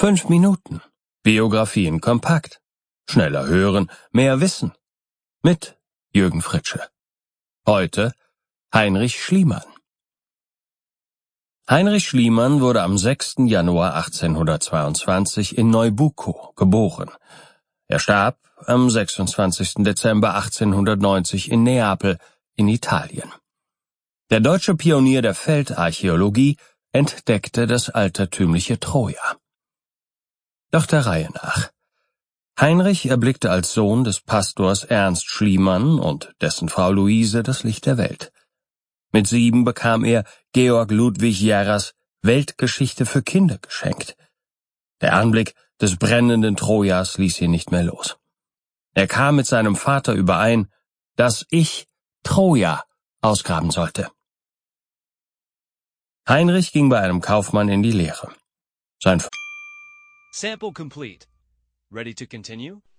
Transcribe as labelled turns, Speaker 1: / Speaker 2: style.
Speaker 1: 5 Minuten. Biografien kompakt. Schneller hören, mehr wissen. Mit Jürgen Fritsche. Heute Heinrich Schliemann. Heinrich Schliemann wurde am 6. Januar 1822 in Neubucco geboren. Er starb am 26. Dezember 1890 in Neapel in Italien. Der deutsche Pionier der Feldarchäologie entdeckte das altertümliche Troja. Doch der Reihe nach. Heinrich erblickte als Sohn des Pastors Ernst Schliemann und dessen Frau Luise das Licht der Welt. Mit 7 bekam er Georg Ludwig Jerrers Weltgeschichte für Kinder geschenkt. Der Anblick des brennenden Trojas ließ ihn nicht mehr los. Er kam mit seinem Vater überein, dass ich Troja ausgraben sollte. Heinrich ging bei einem Kaufmann in die Lehre. Sein
Speaker 2: Sample complete. Ready to continue?